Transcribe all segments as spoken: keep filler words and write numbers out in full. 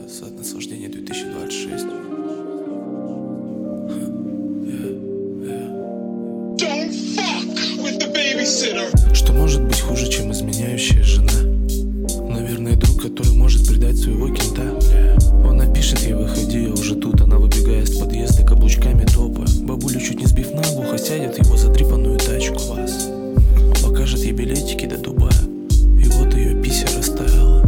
Сад наслаждения две тысячи двадцать шесть. Что может быть хуже, чем изменяющая жена? Наверное, друг, который может предать своего кента. Он напишет ей: выходи, я уже тут. Она выбегает из подъезда каблучками топая. Бабуля, чуть не сбив наглухо, сядет в его затрепанную тачку. Он покажет ей билетики до Дубая, и вот ее пися растаяла.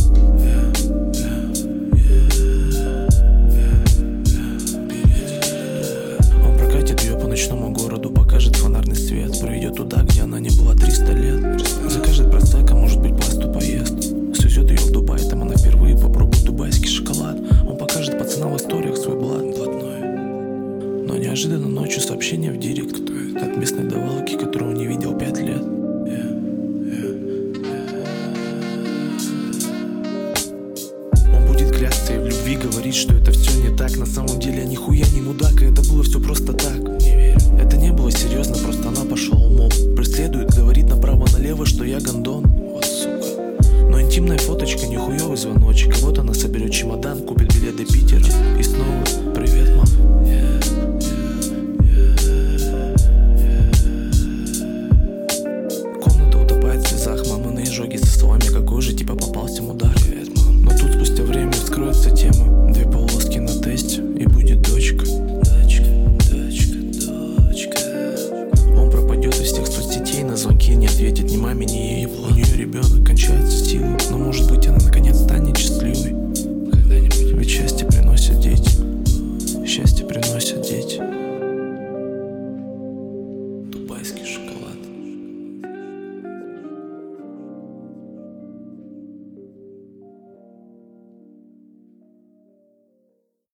Он прокатит ее по ночному городу, покажет фонарный свет, проведет туда, где она не была триста лет. Закажет просека, может быть, пасту поест. Свезет ее в Дубай, там она впервые попробует дубайский шоколад. Он покажет пацанам в историях свой блат блатной. Но неожиданно ночью сообщение в директ от местной давалки, которую он не видел пять лет. Он будет клясться и в любви говорить, что это все не так. На самом деле я нихуя не мудак, и это было все просто так. Не верю. Это не было серьезно, просто она пошла умом. Преследует, говорит направо-налево, что я гондон. Вот сука. Но интимная фоточка, нихуевый звоночек. И вот она соберет чемодан, купит билет до Питера. И снова: привет, мам. Комната утопает в слезах, мамины изжоги со словами: какой же типа попался мудак. Привет, мам. Но тут спустя время вскроется тема. Две полоски на тесте, и будет дочка. Дочка, дочка, дочка. Он пропадет из всех соцсетей, на звонки не ответит ни маме, ни ей. У нее ребенок, кончаются силы.